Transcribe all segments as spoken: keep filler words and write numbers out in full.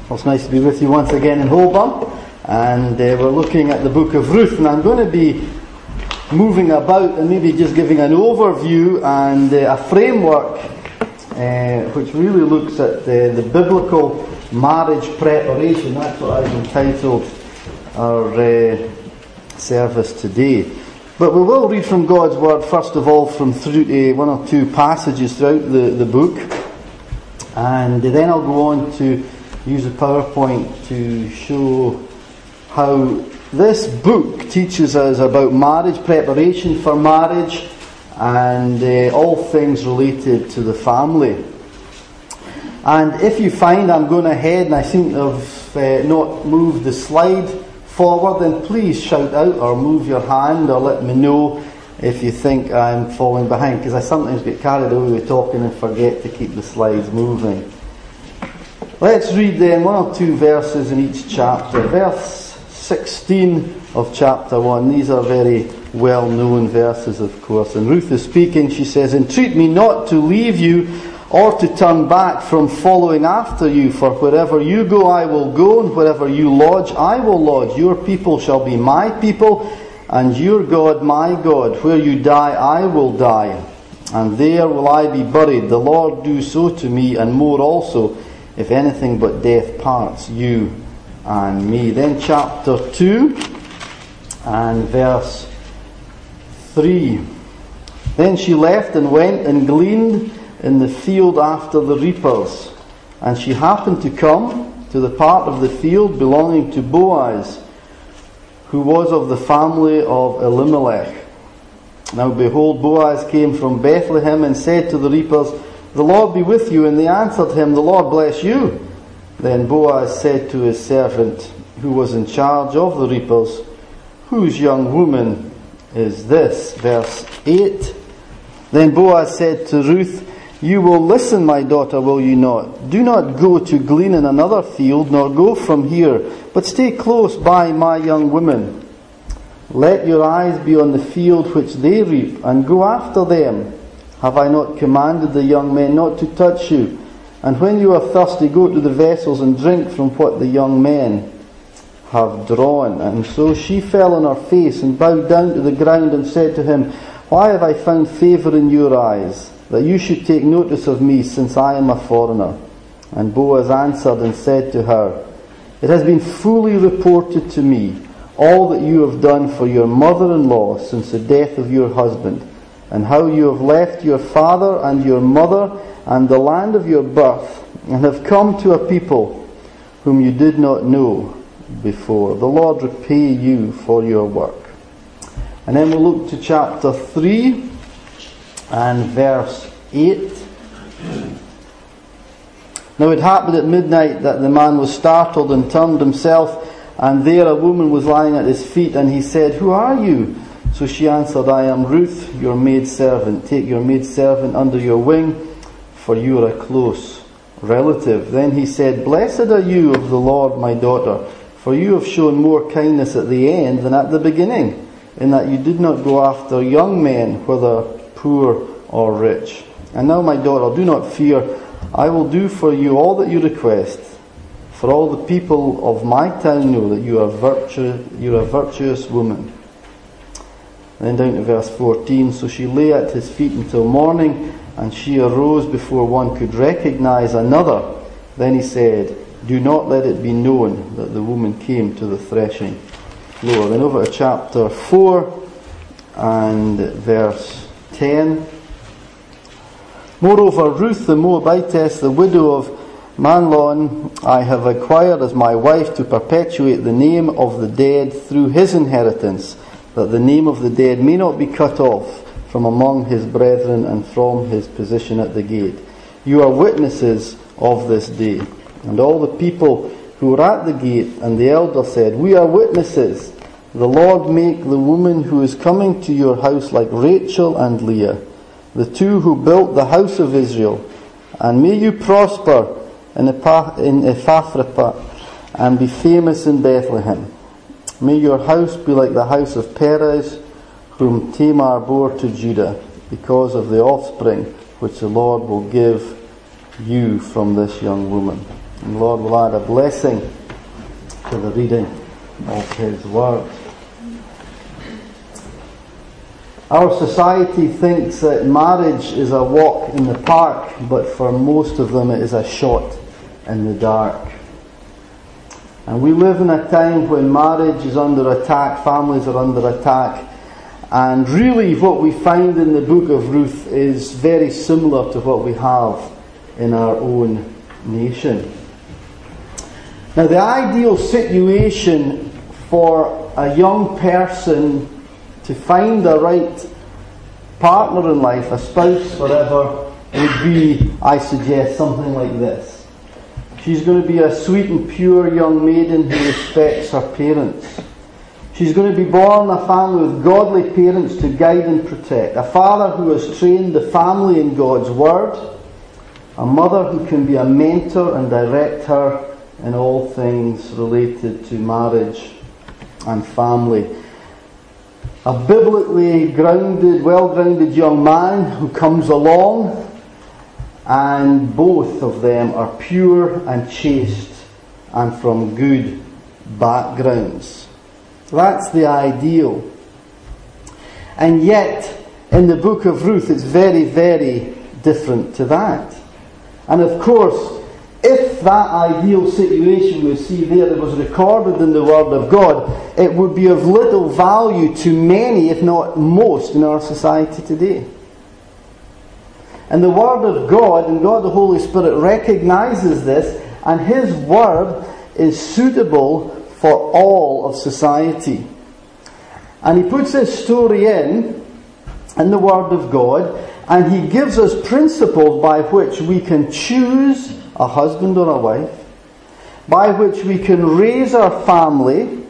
Well, it's nice to be with you once again in Holborn, and uh, we're looking at the book of Ruth, and I'm going to be moving about and maybe just giving an overview and uh, a framework uh, which really looks at the, the biblical marriage preparation. That's what I've entitled our uh, service today. But we will read from God's Word first of all from through, uh, one or two passages throughout the, the book, and then I'll go on to use a PowerPoint to show how this book teaches us about marriage, preparation for marriage, and uh, all things related to the family. And if you find I'm going ahead and I seem to have uh, not moved the slide forward, then please shout out or move your hand or let me know if you think I'm falling behind, because I sometimes get carried away with talking and forget to keep the slides moving. Let's read then one or two verses in each chapter. Verse sixteen of chapter one. These are very well-known verses, of course. And Ruth is speaking. She says, "Entreat me not to leave you or to turn back from following after you. For wherever you go, I will go, and wherever you lodge, I will lodge. Your people shall be my people, and your God my God. Where you die, I will die, and there will I be buried. The Lord do so to me, and more also, if anything but death parts you and me." Then chapter two and verse three. "Then she left and went and gleaned in the field after the reapers. And she happened to come to the part of the field belonging to Boaz, who was of the family of Elimelech. Now behold, Boaz came from Bethlehem and said to the reapers, 'The Lord be with you.' And they answered him, 'The Lord bless you.' Then Boaz said to his servant, who was in charge of the reapers, 'Whose young woman is this?'" Verse eight. "Then Boaz said to Ruth, 'You will listen, my daughter, will you not? Do not go to glean in another field, nor go from here, but stay close by my young women. Let your eyes be on the field which they reap, and go after them. Have I not commanded the young men not to touch you? And when you are thirsty, go to the vessels and drink from what the young men have drawn.' And so she fell on her face and bowed down to the ground and said to him, 'Why have I found favour in your eyes, that you should take notice of me, since I am a foreigner?' And Boaz answered and said to her, 'It has been fully reported to me, all that you have done for your mother-in-law since the death of your husband, and how you have left your father and your mother and the land of your birth, and have come to a people whom you did not know before. The Lord repay you for your work.'" And then we'll look to chapter three and verse eight. "Now it happened at midnight that the man was startled and turned himself, and there a woman was lying at his feet, and he said, 'Who are you?' So she answered, 'I am Ruth, your maidservant. Take your maidservant under your wing, for you are a close relative.' Then he said, 'Blessed are you of the Lord, my daughter, for you have shown more kindness at the end than at the beginning, in that you did not go after young men, whether poor or rich. And now, my daughter, do not fear. I will do for you all that you request. For all the people of my town know that you are virtue, you're a virtuous woman.' Then down to verse fourteen. "So she lay at his feet until morning, and she arose before one could recognize another. Then he said, 'Do not let it be known that the woman came to the threshing floor.'" Then over to chapter four and verse ten. "Moreover, Ruth the Moabitess, the widow of Mahlon, I have acquired as my wife to perpetuate the name of the dead through his inheritance, that the name of the dead may not be cut off from among his brethren and from his position at the gate. You are witnesses of this day.' And all the people who were at the gate and the elder said, 'We are witnesses. The Lord make the woman who is coming to your house like Rachel and Leah, the two who built the house of Israel. And may you prosper in Ephrathah and be famous in Bethlehem. May your house be like the house of Perez, whom Tamar bore to Judah, because of the offspring which the Lord will give you from this young woman.'" And Lord will add a blessing to the reading of His Word. Our society thinks that marriage is a walk in the park, but for most of them it is a shot in the dark. And we live in a time when marriage is under attack, families are under attack, and really what we find in the book of Ruth is very similar to what we have in our own nation. Now, the ideal situation for a young person to find a right partner in life, a spouse, whatever, would be, I suggest, something like this. She's going to be a sweet and pure young maiden who respects her parents. She's going to be born in a family with godly parents to guide and protect. A father who has trained the family in God's Word. A mother who can be a mentor and direct her in all things related to marriage and family. A biblically grounded, well-grounded young man who comes along, and both of them are pure and chaste and from good backgrounds. That's the ideal. And yet, in the book of Ruth, it's very, very different to that. And of course, if that ideal situation we see there that was recorded in the Word of God, it would be of little value to many, if not most, in our society today. And the Word of God, and God the Holy Spirit, recognizes this, and His Word is suitable for all of society. And He puts this story in, in the Word of God, and He gives us principles by which we can choose a husband or a wife, by which we can raise our family,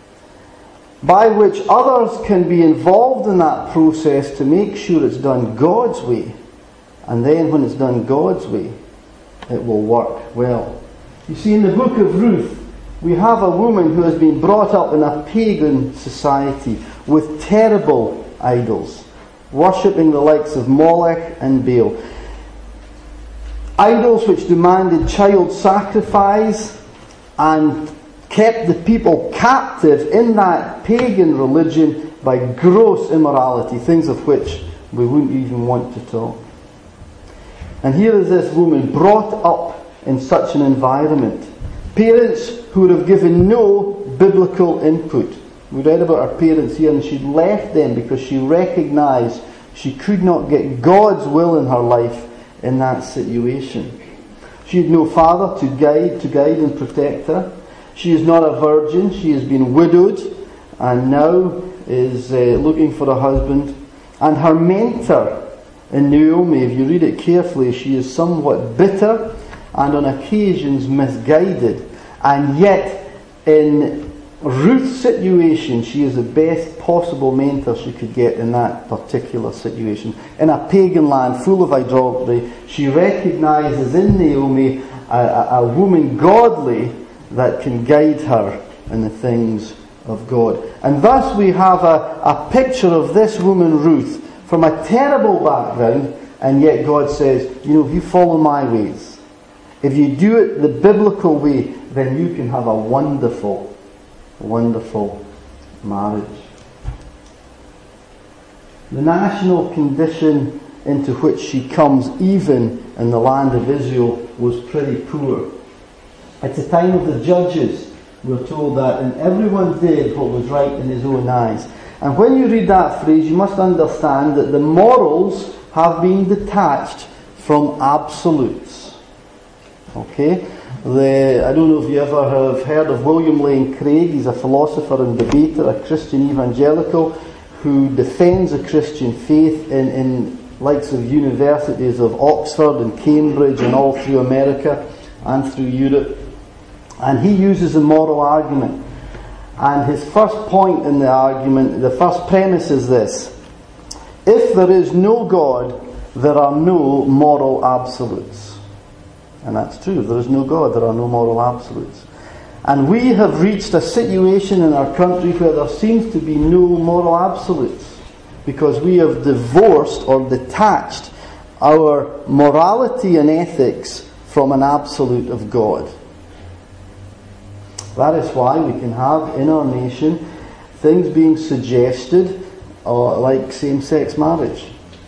by which others can be involved in that process to make sure it's done God's way. And then when it's done God's way, it will work well. You see, in the book of Ruth, we have a woman who has been brought up in a pagan society with terrible idols, worshipping the likes of Molech and Baal. Idols which demanded child sacrifice and kept the people captive in that pagan religion by gross immorality, things of which we wouldn't even want to talk. And here is this woman brought up in such an environment. Parents who would have given no biblical input. We read about her parents here, and she'd left them because she recognised she could not get God's will in her life in that situation. She had no father to guide, to guide and protect her. She is not a virgin. She has been widowed and now is uh, looking for a husband. And her mentor in Naomi, if you read it carefully, she is somewhat bitter and on occasions misguided. And yet, in Ruth's situation, she is the best possible mentor she could get in that particular situation. In a pagan land full of idolatry, she recognises in Naomi a, a, a woman godly that can guide her in the things of God. And thus we have a, a picture of this woman Ruth from a terrible background, and yet God says, you know, if you follow my ways, if you do it the biblical way, then you can have a wonderful, wonderful marriage. The national condition into which she comes, even in the land of Israel, was pretty poor. At the time of the judges, we're told that, and everyone did what was right in his own eyes. And when you read that phrase, you must understand that the morals have been detached from absolutes. Okay? The, I don't know if you ever have heard of William Lane Craig. He's a philosopher and debater, a Christian evangelical, who defends the Christian faith in, in likes of universities of Oxford and Cambridge and all through America and through Europe. And he uses a moral argument. And his first point in the argument, the first premise is this: if there is no God, there are no moral absolutes. And that's true. If there is no God, there are no moral absolutes. And we have reached a situation in our country where there seems to be no moral absolutes, because we have divorced or detached our morality and ethics from an absolute of God. That is why we can have in our nation things being suggested uh, like same-sex marriage.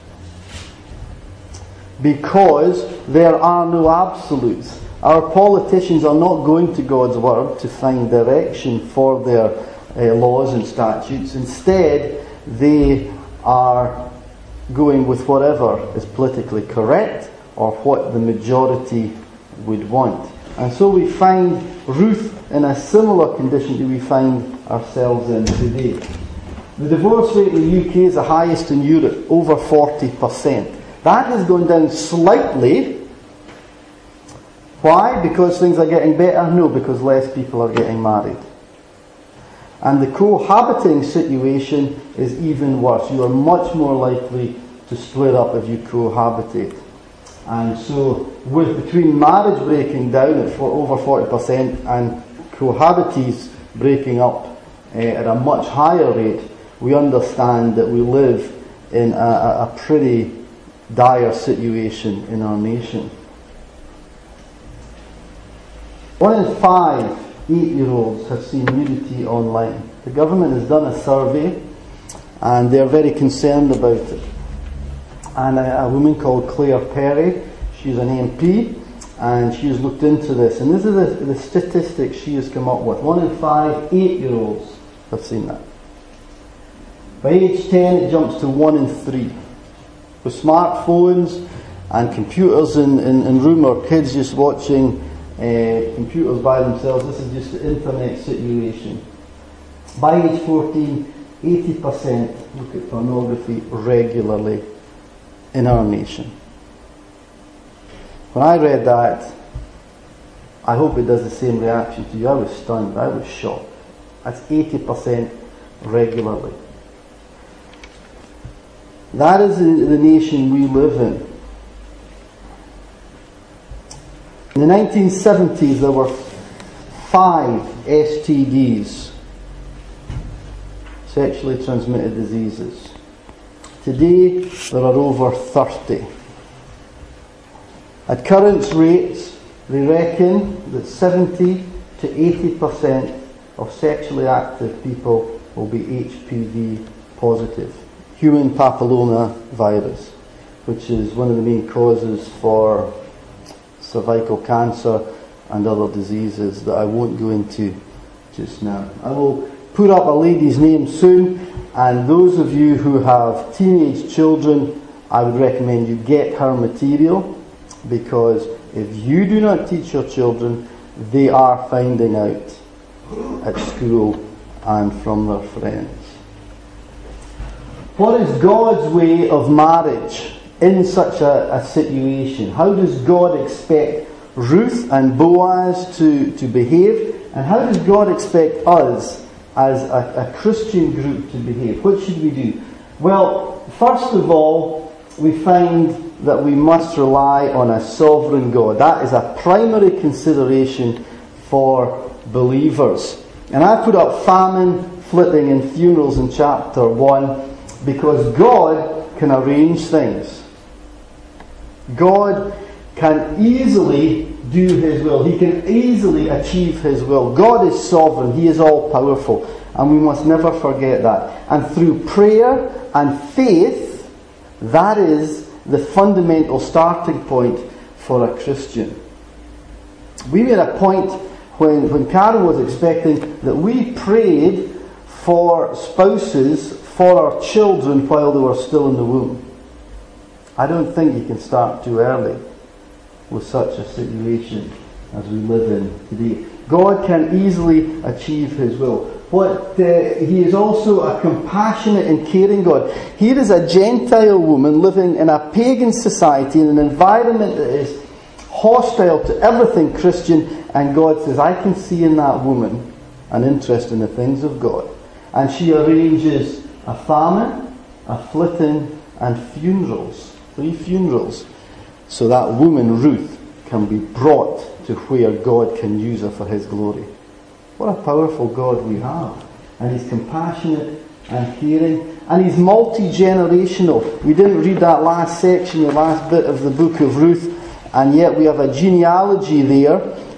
Because there are no absolutes. Our politicians are not going to God's Word to find direction for their uh, laws and statutes. Instead, they are going with whatever is politically correct or what the majority would want. And so we find Ruth in a similar condition that we find ourselves in today. The divorce rate in the U K is the highest in Europe, over forty percent. That has gone down slightly. Why? Because things are getting better? No, because less people are getting married. And the cohabiting situation is even worse. You are much more likely to split up if you cohabitate. And so, with between marriage breaking down at for over forty percent and cohabitees breaking up uh, at a much higher rate, we understand that we live in a, a, a pretty dire situation in our nation. One in five eight-year-olds have seen nudity online. The government has done a survey and they're very concerned about it. And a, a woman called Claire Perry, she's an M P, and she's looked into this. And this is the, the statistics she has come up with. One in five eight-year-olds have seen that. By age ten, it jumps to one in three. With smartphones and computers in, in, in room, or kids just watching uh, computers by themselves, this is just the internet situation. By age fourteen, eighty percent look at pornography regularly in our nation. When I read that, I hope it does the same reaction to you. I was stunned. I was shocked. That's eighty percent regularly. That is the, the nation we live in. In the nineteen seventies, there were five S T Ds, sexually transmitted diseases. Today, there are over thirty. At current rates, they reckon that seventy to eighty percent of sexually active people will be H P V positive. Human papilloma virus, which is one of the main causes for cervical cancer and other diseases that I won't go into just now. I will put up a lady's name soon, and those of you who have teenage children, I would recommend you get her material, because if you do not teach your children, they are finding out at school and from their friends. What is God's way of marriage in such a, a situation? How does God expect Ruth and Boaz to, to behave? And how does God expect us as a, a Christian group to behave? What should we do? Well, first of all, we find that we must rely on a sovereign God. That is a primary consideration for believers. And I put up famine, flitting, and funerals in chapter one, because God can arrange things. God can easily do His will. He can easily achieve His will. God is sovereign. He is all-powerful. And we must never forget that. And through prayer and faith, that is the fundamental starting point for a Christian. We made a point when, when Carol was expecting that we prayed for spouses for our children while they were still in the womb. I don't think you can start too early with such a situation as we live in today. God can easily achieve His will. What uh, He is also a compassionate and caring God. Here is a Gentile woman living in a pagan society in an environment that is hostile to everything Christian, and God says, I can see in that woman an interest in the things of God. And she arranges a famine, a flitting, and funerals. Three funerals. So that woman, Ruth, can be brought to where God can use her for His glory. What a powerful God we have. And He's compassionate and caring. And He's multi-generational. We didn't read that last section, the last bit of the book of Ruth, and yet we have a genealogy there.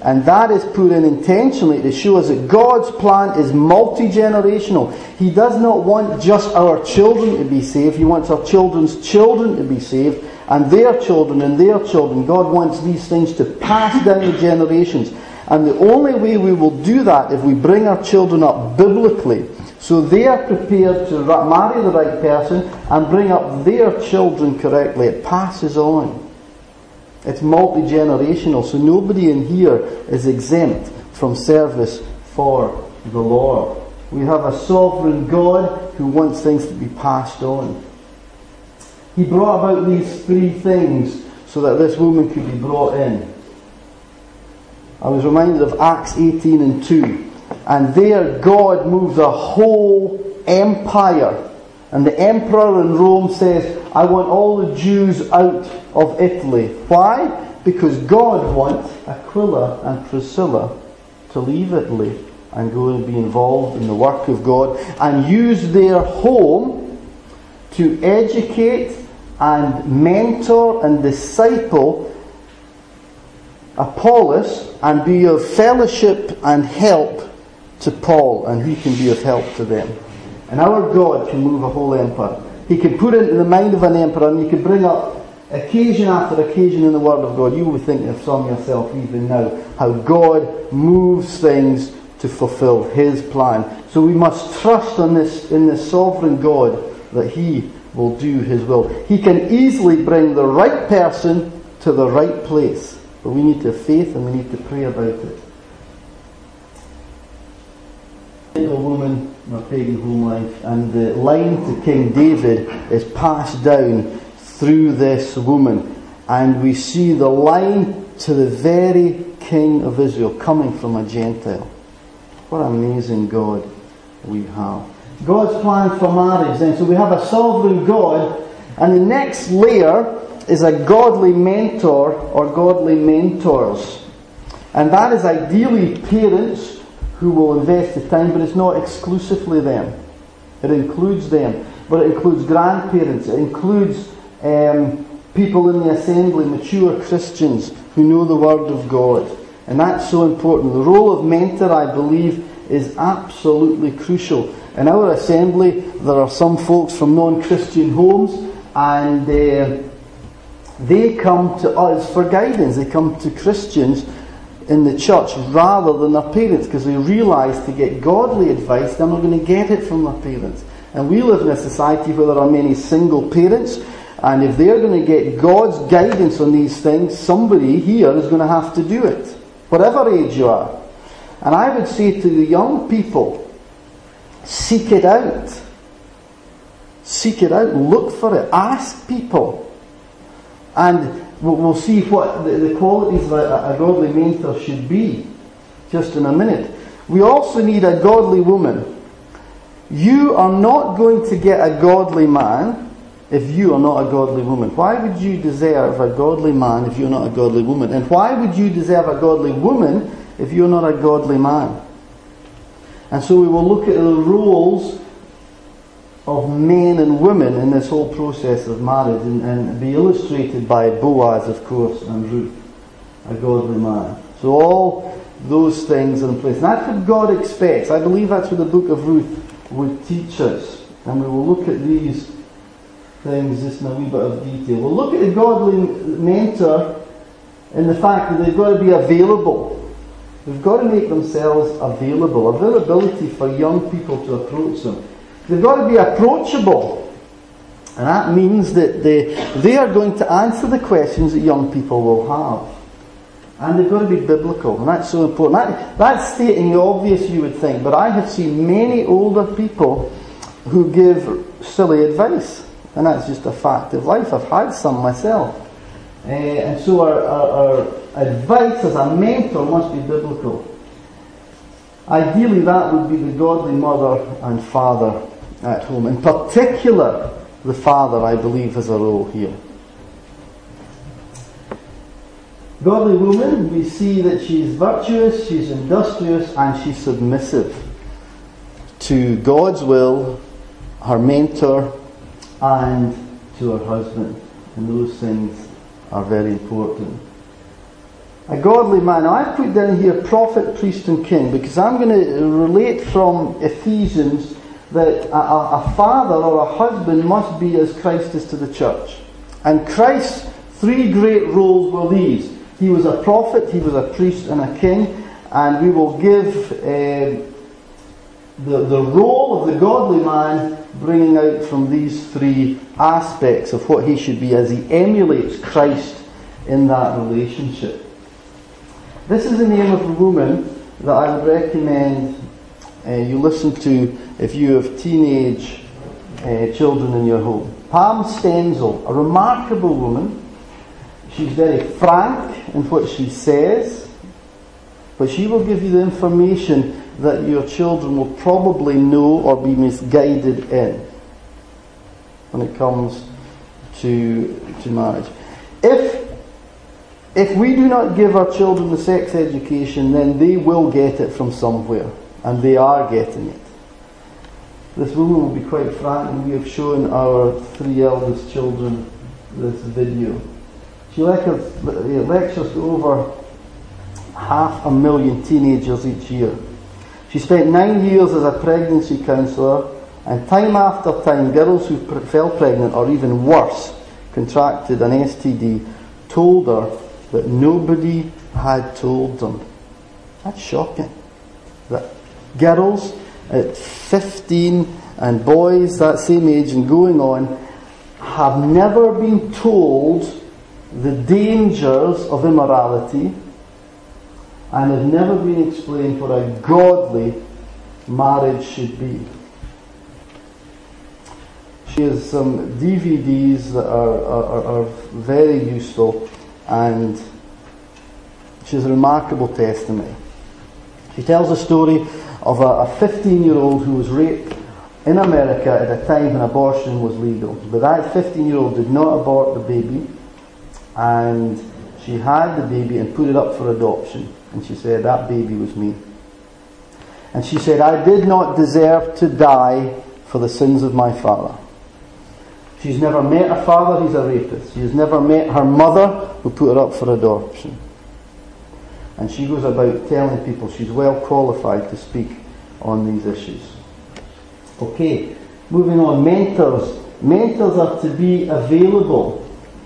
And that is put in intentionally to show us that God's plan is multi-generational. He does not want just our children to be saved. He wants our children's children to be saved, and their children and their children. God wants these things to pass down the generations. And the only way we will do that if we bring our children up biblically, so they are prepared to marry the right person and bring up their children correctly. It passes on. It's multi-generational, so nobody in here is exempt from service for the Lord. We have a sovereign God who wants things to be passed on. He brought about these three things so that this woman could be brought in. I was reminded of Acts eighteen and two. And there God moved a whole empire. And the emperor in Rome says, I want all the Jews out of Italy. Why? Because God wants Aquila and Priscilla to leave Italy and go and be involved in the work of God and use their home to educate and mentor and disciple Apollos and be of fellowship and help to Paul, and he can be of help to them. And our God can move a whole empire. He can put into the mind of an emperor, and you can bring up occasion after occasion in the Word of God. You will think of some yourself even now, how God moves things to fulfill His plan. So we must trust on this, in this sovereign God, that He will do His will. He can easily bring the right person to the right place. But we need to have faith and we need to pray about it. A woman in her pagan home life, and the line to King David is passed down through this woman, and we see the line to the very King of Israel coming from a Gentile. What an amazing God we have. God's plan for marriage then. So we have a sovereign God, and the next layer is a godly mentor or godly mentors. And that is ideally parents who will invest the time, but it's not exclusively them. It includes them, but it includes grandparents, it includes um, people in the assembly, mature Christians who know the Word of God. And that's so important. The role of mentor, I believe, is absolutely crucial. In our assembly, there are some folks from non-Christian homes, and uh, they come to us for guidance. They come to Christians in the church rather than their parents, because they realise to get godly advice they're not going to get it from their parents. And we live in a society where there are many single parents, and if they're going to get God's guidance on these things, somebody here is going to have to do it, whatever age you are. And I would say to the young people, seek it out. Seek it out, look for it, ask people. And we'll see what the qualities of a, a godly mentor should be just in a minute. We also need a godly woman. You are not going to get a godly man if you are not a godly woman. Why would you deserve a godly man if you're not a godly woman? And why would you deserve a godly woman if you're not a godly man? And so we will look at the roles of men and women in this whole process of marriage, and, and be illustrated by Boaz, of course, and Ruth, a godly man. So all those things are in place. And that's what God expects. I believe that's what the book of Ruth would teach us. And we will look at these things just in a wee bit of detail. We'll look at the godly mentor in the fact that they've got to be available. They've got to make themselves available. Availability for young people to approach them. They've got to be approachable. And that means that they, they are going to answer the questions that young people will have. And they've got to be biblical. And that's so important. That, that's stating the obvious, you would think. But I have seen many older people who give silly advice. And that's just a fact of life. I've had some myself. Uh, and so our, our, our advice as a mentor must be biblical. Ideally, that would be the godly mother and father at home. In particular, the father, I believe, has a role here. Godly woman, we see that she is virtuous, she's industrious, and she's submissive to God's will, her mentor, and to her husband. And those things are very important. A godly man. Now I've put down here prophet, priest and king because I'm going to relate from Ephesians that a, a father or a husband must be as Christ is to the church. And Christ's three great roles were these. He was a prophet, he was a priest and a king. And we will give uh, the, the role of the godly man bringing out from these three aspects of what he should be as he emulates Christ in that relationship. This is the name of a woman that I would recommend uh, you listen to if you have teenage uh, children in your home. Pam Stenzel, a remarkable woman. She's very frank in what she says, but she will give you the information that your children will probably know or be misguided in when it comes to, to marriage. If If we do not give our children the sex education, then they will get it from somewhere, and they are getting it. This woman will be quite frank, and we have shown our three eldest children this video. She lectures to over half a million teenagers each year. She spent nine years as a pregnancy counsellor, and time after time, girls who fell pregnant, or even worse, contracted an S T D, told her that nobody had told them. That's shocking. That girls at fifteen and boys that same age and going on have never been told the dangers of immorality and have never been explained what a godly marriage should be. She has some D V Ds that are, are, are very useful, and she has a remarkable testimony. She tells the story of a fifteen-year-old who was raped in America at a time when abortion was legal. But that fifteen-year-old did not abort the baby, and she had the baby and put it up for adoption. And she said, that baby was me. And she said, I did not deserve to die for the sins of my father. She's never met her father, he's a rapist. She has never met her mother, who put her up for adoption. And she goes about telling people she's well qualified to speak on these issues. Okay, moving on. Mentors. Mentors are to be available.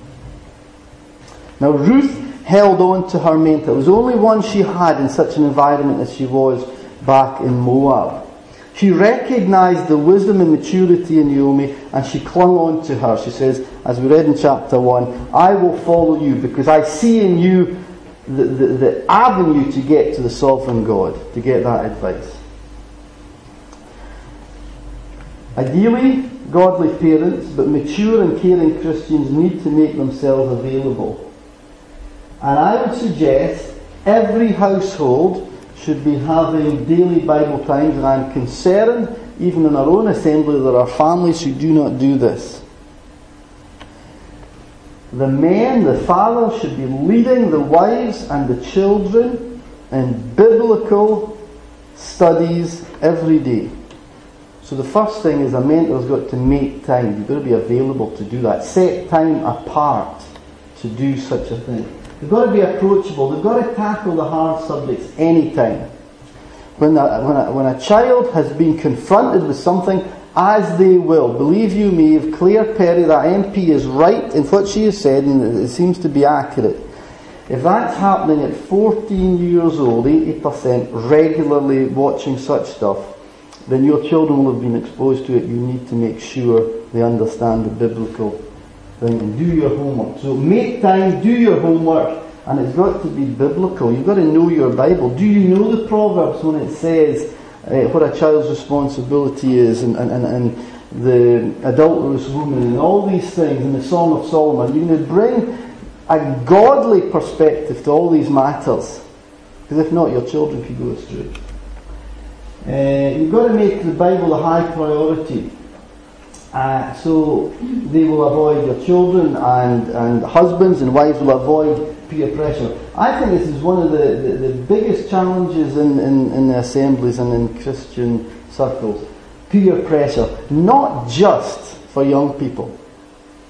Now, Ruth held on to her mentor. It was the only one she had in such an environment as she was back in Moab. She recognized the wisdom and maturity in Naomi, and she clung on to her. She says, as we read in chapter one, I will follow you because I see in you the, the, the avenue to get to the sovereign God, to get that advice. Ideally, godly parents, but mature and caring Christians need to make themselves available. And I would suggest every household should be having daily Bible times, and I'm concerned, even in our own assembly, there are families who do not do this. The men, the fathers, should be leading the wives and the children in biblical studies every day. So the first thing is a mentor's got to make time. You've got to be available to do that. Set time apart to do such a thing. They've got to be approachable. They've got to tackle the hard subjects anytime. When a, when a, when a child has been confronted with something, as they will, believe you me, if Claire Perry, that M P, is right in what she has said, and it seems to be accurate, if that's happening at fourteen years old, eighty percent regularly watching such stuff, then your children will have been exposed to it. You need to make sure they understand the biblical thing and do your homework. So make time, do your homework, and it's got to be biblical. You've got to know your Bible. Do you know the Proverbs when it says uh, what a child's responsibility is, and, and, and, and the adulterous woman, and all these things, and the Song of Solomon? You're going to bring a godly perspective to all these matters, because if not, your children could go astray. Uh, you've got to make the Bible a high priority. Uh, so they will avoid your children, and, and husbands and wives will avoid peer pressure. I think this is one of the, the, the biggest challenges in, in, in the assemblies and in Christian circles. Peer pressure. Not just for young people.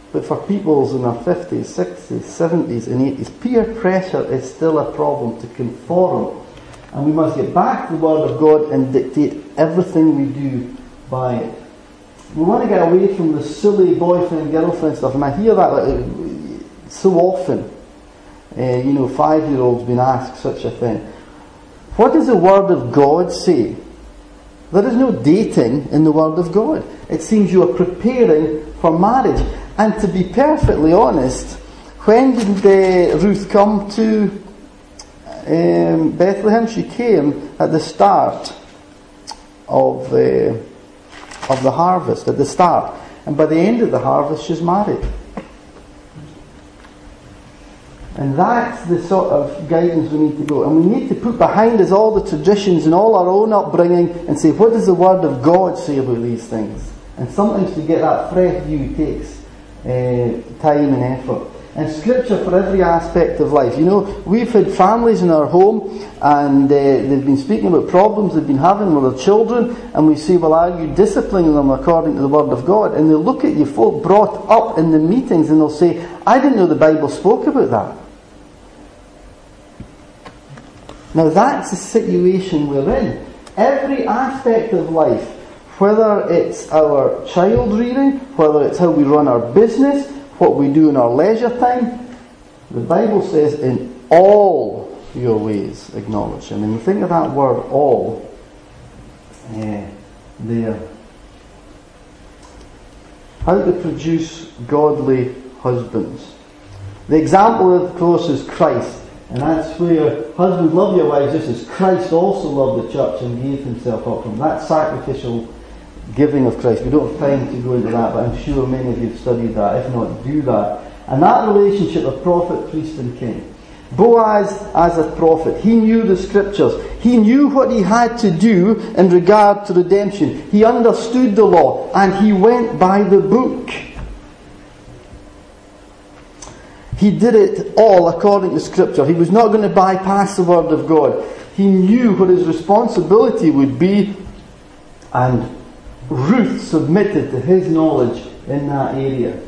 But for peoples in their fifties, sixties, seventies and eighties, peer pressure is still a problem to conform. And we must get back to the Word of God and dictate everything we do by it. We want to get away from the silly boyfriend-girlfriend stuff. And I hear that uh, so often. Uh, you know, five-year-olds being asked such a thing. What does the Word of God say? There is no dating in the Word of God. It seems you are preparing for marriage. And to be perfectly honest, when did uh, Ruth come to um, Bethlehem? She came at the start of, uh, of the harvest, at the start. And by the end of the harvest, she's married. And that's the sort of guidance we need to go. And we need to put behind us all the traditions and all our own upbringing and say, what does the Word of God say about these things? And sometimes to get that fresh view takes uh, time and effort. And Scripture for every aspect of life. You know, we've had families in our home and uh, they've been speaking about problems they've been having with their children, and we say, well, are you disciplining them according to the Word of God? And they'll look at you, folk brought up in the meetings, and they'll say, I didn't know the Bible spoke about that. Now that's the situation we're in. Every aspect of life, whether it's our child rearing, whether it's how we run our business, what we do in our leisure time, the Bible says in all your ways acknowledge Him. And think of that word all uh, there. How to produce godly husbands. The example, of course, is Christ. And that's where husbands love your wives just as Christ also loved the church and gave Himself up for them. That sacrificial giving of Christ. We don't have time to go into that, but I'm sure many of you have studied that. If not, do that. And that relationship of prophet, priest and king. Boaz as a prophet, he knew the Scriptures. He knew what he had to do in regard to redemption. He understood the law and he went by the book. He did it all according to Scripture. He was not going to bypass the Word of God. He knew what his responsibility would be, and Ruth submitted to his knowledge in that area.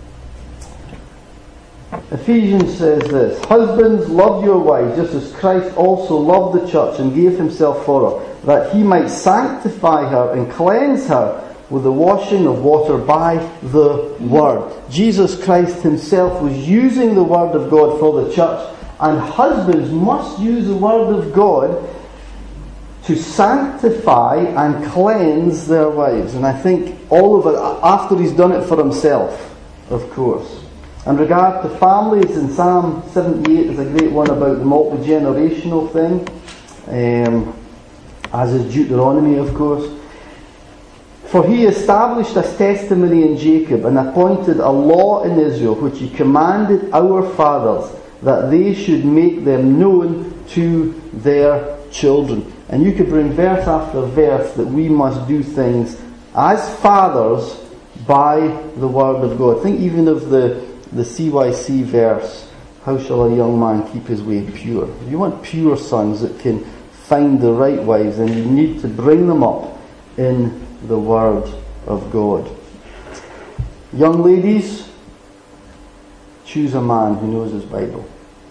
Ephesians says this, husbands, love your wives, just as Christ also loved the church and gave Himself for her, that He might sanctify her and cleanse her with the washing of water by the Word. Jesus Christ Himself was using the Word of God for the church, and husbands must use the Word of God to sanctify and cleanse their wives. And I think all of it, after He's done it for Himself, of course. In regard to families, in Psalm seventy-eight is a great one about the multi-generational thing, um, as is Deuteronomy, of course. For He established a testimony in Jacob and appointed a law in Israel, which He commanded our fathers, that they should make them known to their children. And you could bring verse after verse that we must do things as fathers by the Word of God. Think even of the, the C Y C verse, how shall a young man keep his way pure? If you want pure sons that can find the right wives, then you need to bring them up in the Word of God. Young ladies, choose a man who knows his Bible.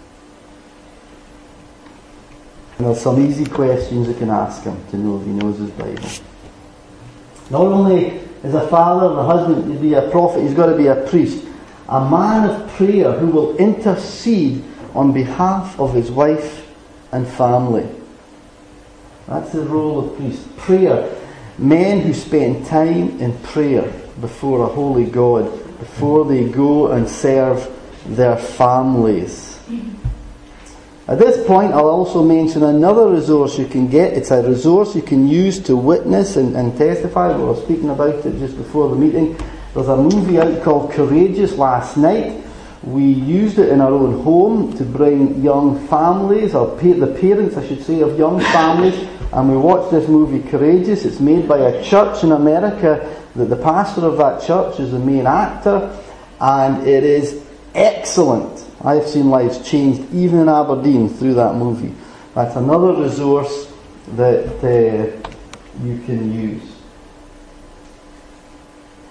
And there's some easy questions you can ask him to know if he knows his Bible. Not only is a father and a husband to be a prophet, he's got to be a priest. A man of prayer who will intercede on behalf of his wife and family. That's the role of priest. Prayer. Men who spend time in prayer before a holy God, before they go and serve their families. At this point, I'll also mention another resource you can get. It's a resource you can use to witness and, and testify. We were speaking about it just before the meeting. There's a movie out called Courageous last night. We used it in our own home to bring young families, or pa- the parents, I should say, of young families. And we watched this movie Courageous. It's made by a church in America that the pastor of that church is the main actor. And it is excellent. I've seen lives changed even in Aberdeen through that movie. That's another resource that uh, you can use.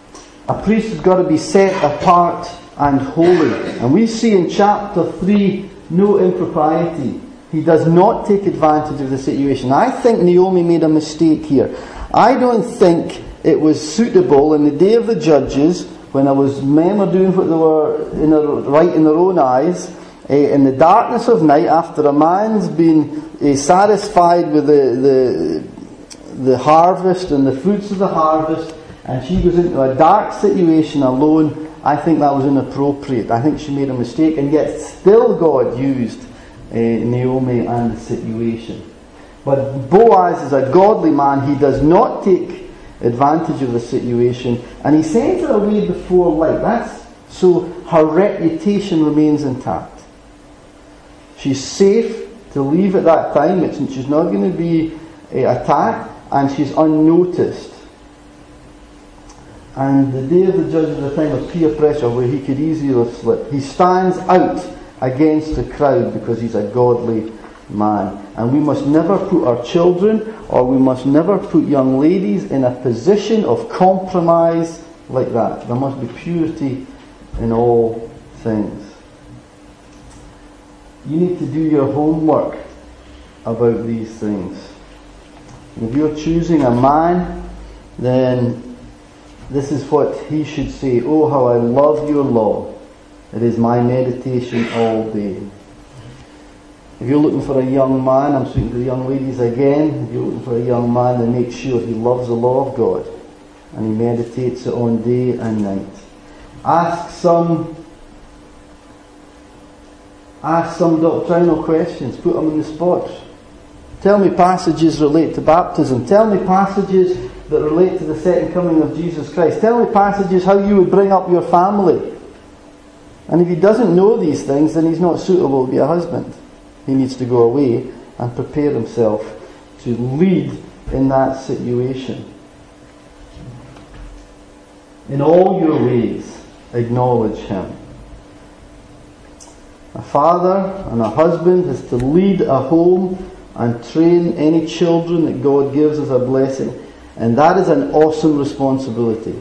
A priest has got to be set apart and holy. And we see in chapter three no impropriety. He does not take advantage of the situation. I think Naomi made a mistake here. I don't think it was suitable in the day of the judges, when there was men were doing what they were in their, right in their own eyes, uh, in the darkness of night, after a man's been uh, satisfied with the, the the harvest and the fruits of the harvest, and she goes into a dark situation alone. I think that was inappropriate. I think she made a mistake, and yet still God used uh, Naomi and the situation. But Boaz is a godly man. He does not take advantage of the situation, and he sends her away before light. That's so her reputation remains intact. She's safe to leave at that time. It's, she's not going to be uh, attacked, and she's unnoticed. And the day of the judge is a time of peer pressure where he could easily have slipped. He stands out against the crowd because he's a godly man. And we must never put our children, or we must never put young ladies in a position of compromise like that. There must be purity in all things. You need to do your homework about these things. If you're choosing a man, then this is what he should say. Oh, how I love your law. It is my meditation all day. If you're looking for a young man, I'm speaking to the young ladies again. If you're looking for a young man, then make sure he loves the law of God and he meditates it on day and night. Ask some ask some doctrinal questions. Put them on the spot. Tell me passages relate to baptism. Tell me passages that relate to the second coming of Jesus Christ. Tell me passages how you would bring up your family. And if he doesn't know these things, then he's not suitable to be a husband. He needs to go away and prepare himself to lead in that situation. In all your ways, acknowledge him. A father and a husband is to lead a home and train any children that God gives as a blessing. And that is an awesome responsibility.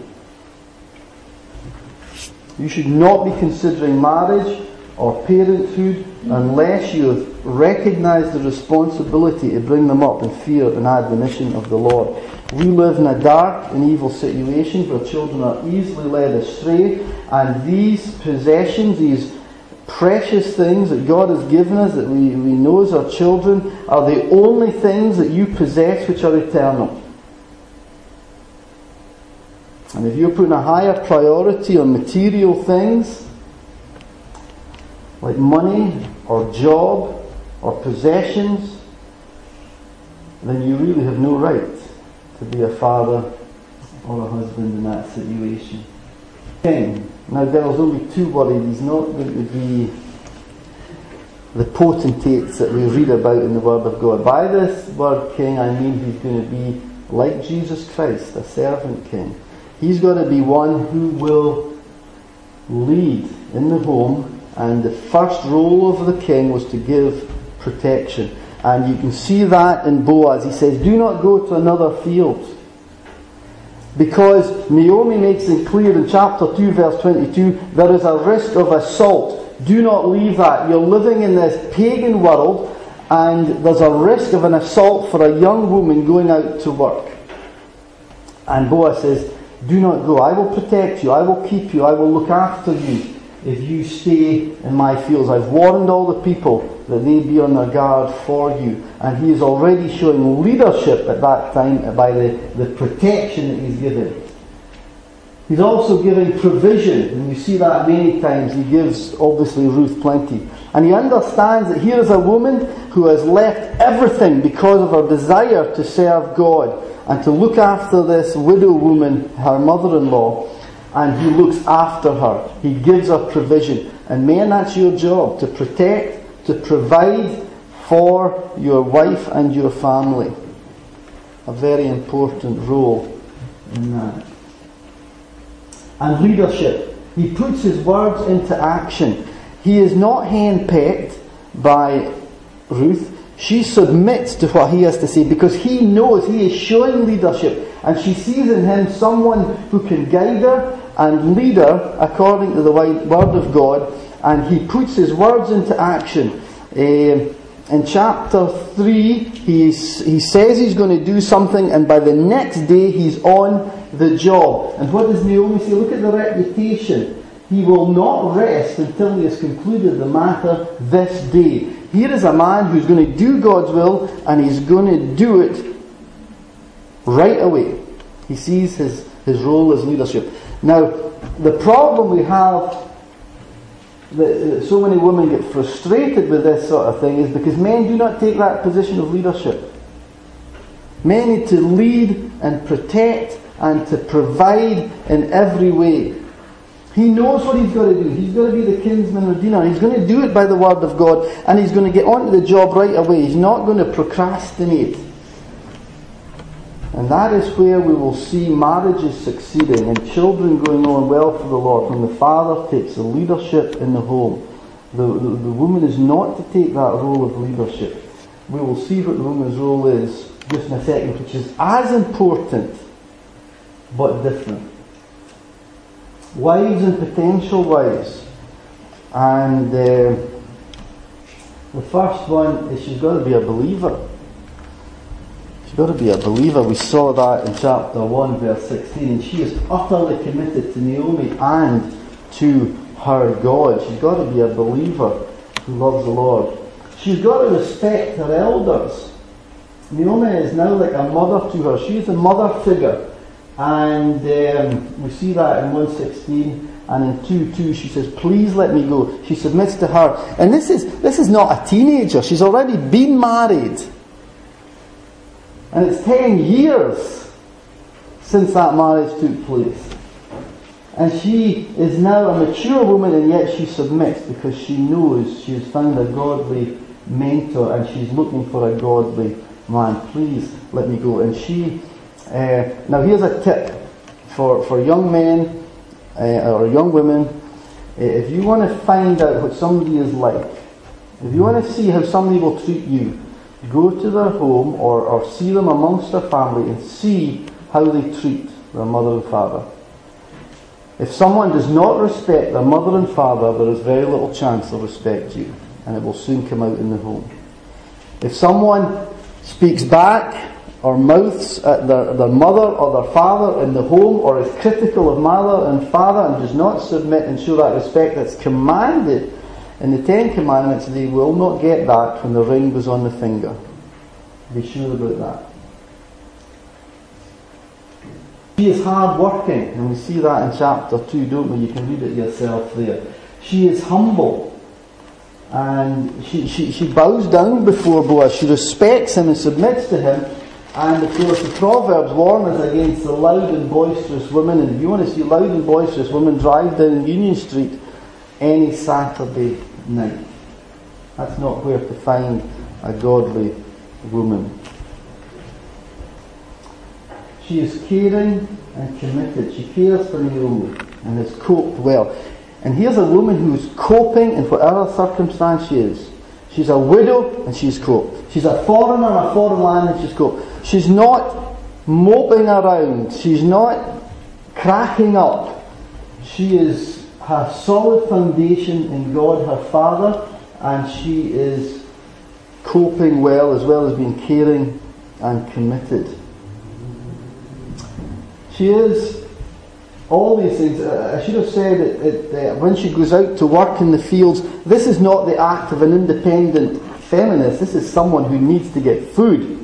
You should not be considering marriage or parenthood unless you have recognized the responsibility to bring them up in fear and admonition of the Lord. We live in a dark and evil situation where children are easily led astray, and these possessions, these precious things that God has given us, that we, we know as our children, are the only things that you possess which are eternal. And if you're putting a higher priority on material things, like money or job or possessions, then you really have no right to be a father or a husband in that situation. King. Now girls, don't be too worried. He's not going to be the potentates that we read about in the Word of God. By this word king, I mean he's going to be like Jesus Christ, a servant king. He's got to be one who will lead in the home, and the first role of the king was to give protection. And you can see that in Boaz. He says, do not go to another field. Because Naomi makes it clear in chapter two, verse twenty-two, there is a risk of assault. Do not leave that. You're living in this pagan world, and there's a risk of an assault for a young woman going out to work. And Boaz says, do not go. I will protect you. I will keep you. I will look after you if you stay in my fields. I've warned all the people that they be on their guard for you. And he is already showing leadership at that time by the, the protection that he's given. He's also giving provision, and you see that many times. He gives, obviously, Ruth plenty. And he understands that here is a woman who has left everything because of her desire to serve God and to look after this widow woman, her mother-in-law, and he looks after her. He gives her provision. And men, that's your job, to protect, to provide for your wife and your family. A very important role in that. And leadership. He puts his words into action. He is not handpicked by Ruth. She submits to what he has to say because he knows he is showing leadership, and she sees in him someone who can guide her and leader according to the Word of God, and he puts his words into action. Uh, in chapter three, he's, he says he's going to do something, and by the next day he's on the job. And what does Naomi say? Look at the reputation. He will not rest until he has concluded the matter this day. Here is a man who's going to do God's will, and he's going to do it right away. He sees his, his role as leadership. Now, the problem we have, that so many women get frustrated with this sort of thing, is because men do not take that position of leadership. Men need to lead and protect and to provide in every way. He knows what he's got to do. He's got to be the kinsman redeemer. He's going to do it by the word of God, and he's going to get onto the job right away. He's not going to procrastinate. And that is where we will see marriages succeeding and children going on well for the Lord, when the father takes the leadership in the home. The, the, the woman is not to take that role of leadership. We will see what the woman's role is just in a second, which is as important but different. Wives and potential wives. And uh, the first one is she's got to be a believer. She's got to be a believer. We saw that in chapter one, verse sixteen. And she is utterly committed to Naomi and to her God. She's got to be a believer who loves the Lord. She's got to respect her elders. Naomi is now like a mother to her. She is a mother figure. And um, we see that in one sixteen, and in two two she says, please let me go. She submits to her. And this is this is not a teenager. She's already been married. And it's ten years since that marriage took place. And she is now a mature woman, and yet she submits because she knows she has found a godly mentor and she's looking for a godly man. Please let me go. And she Uh, now here's a tip for, for young men uh, or young women. Uh, if you want to find out what somebody is like, if you want to see how somebody will treat you, go to their home or, or see them amongst their family and see how they treat their mother and father. If someone does not respect their mother and father, there is very little chance they'll respect you, and it will soon come out in the home. If someone speaks back or mouths at their, their mother or their father in the home, or is critical of mother and father and does not submit and show that respect that's commanded in the Ten Commandments, they will not get that when the ring goes on the finger. Be sure about that. She is hard working, and we see that in chapter two, don't we? You can read it yourself there. She is humble. And she, she, she bows down before Boaz. She respects him and submits to him. And of course the Proverbs warn us against the loud and boisterous women. And if you want to see loud and boisterous women, drive down Union Street any Saturday night. That's not where to find a godly woman. She is caring and committed. She cares for Naomi and has coped well. And here's a woman who's coping in whatever circumstance she is. She's a widow and she's coped. She's a foreigner in a foreign land and she's coped. She's not moping around. She's not cracking up. She is her solid foundation in God, her Father, and she is coping well, as well as being caring and committed. She is all these things. I should have said it, it, uh, when she goes out to work in the fields, this is not the act of an independent feminist. This is someone who needs to get food.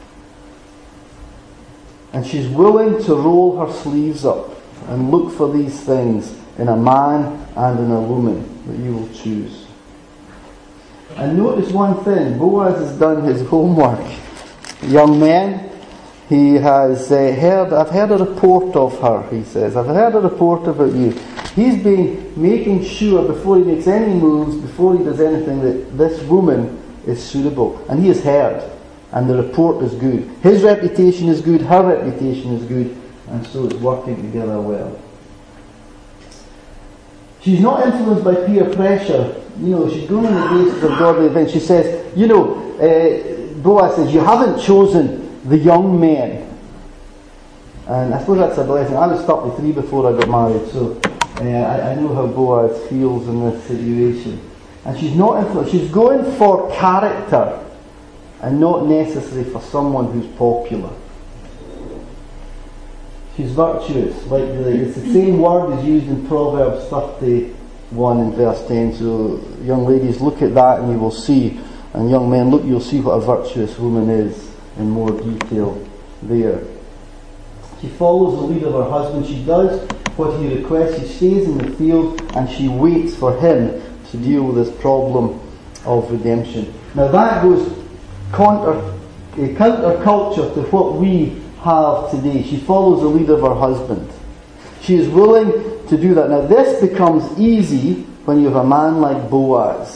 And she's willing to roll her sleeves up and look for these things in a man and in a woman that you will choose. And notice one thing. Boaz has done his homework. Young men, he has uh, heard, I've heard a report of her, he says. I've heard a report about you. He's been making sure before he makes any moves, before he does anything, that this woman is suitable. And he has heard. And the report is good. His reputation is good, her reputation is good, and so it's working together well. She's not influenced by peer pressure. You know, she's going on the basis of godly events. She says, you know, uh, Boaz says, you haven't chosen the young men. And I suppose that's a blessing. I was thirty-three before I got married, so uh, I, I know how Boaz feels in this situation. And she's not influ- she's going for character and not necessarily for someone who's popular. She's virtuous. Like the, it's the same word is used in Proverbs thirty-one in verse ten. So young ladies, look at that and you will see. And young men, look, you'll see what a virtuous woman is in more detail there. She follows the lead of her husband. She does what he requests. She stays in the field and she waits for him to deal with this problem of redemption. Now that goes counter, uh, counter-culture to what we have today. She follows the lead of her husband. She is willing to do that. Now this becomes easy when you have a man like Boaz.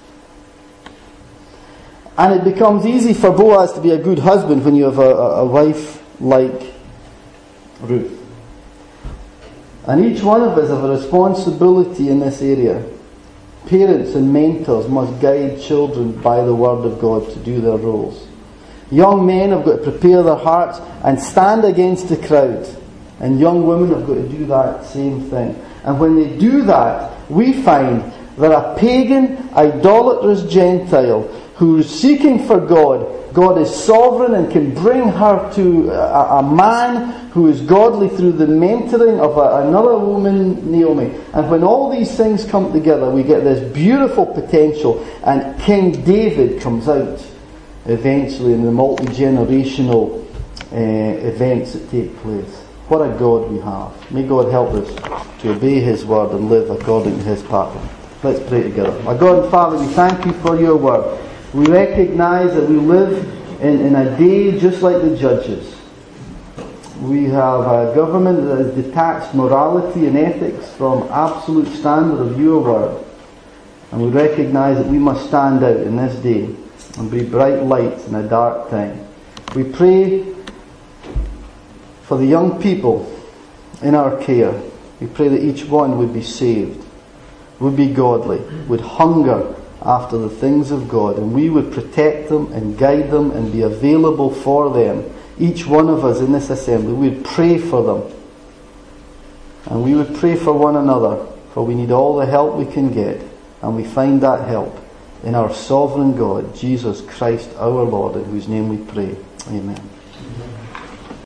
And it becomes easy for Boaz to be a good husband when you have a, a, a wife like Ruth. And each one of us have a responsibility in this area. Parents and mentors must guide children by the Word of God to do their roles. Young men have got to prepare their hearts and stand against the crowd. And young women have got to do that same thing. And when they do that, we find that a pagan, idolatrous Gentile who is seeking for God, God is sovereign and can bring her to a, a man who is godly through the mentoring of a, another woman, Naomi. And when all these things come together, we get this beautiful potential, and King David comes out eventually in the multi-generational uh, events that take place. What a God we have. May God help us to obey His word and live according to His pattern. Let's pray together. Our God and Father, we thank you for your word. We recognise that we live in, in a day just like the Judges. We have a government that has detached morality and ethics from absolute standard of your word. And we recognise that we must stand out in this day and be bright lights in a dark time. We pray for the young people in our care. We pray that each one would be saved, would be godly, would hunger after the things of God, and we would protect them and guide them and be available for them. Each one of us in this assembly, we would pray for them. And we would pray for one another, for we need all the help we can get, and we find that help in our sovereign God, Jesus Christ our Lord, in whose name we pray. Amen.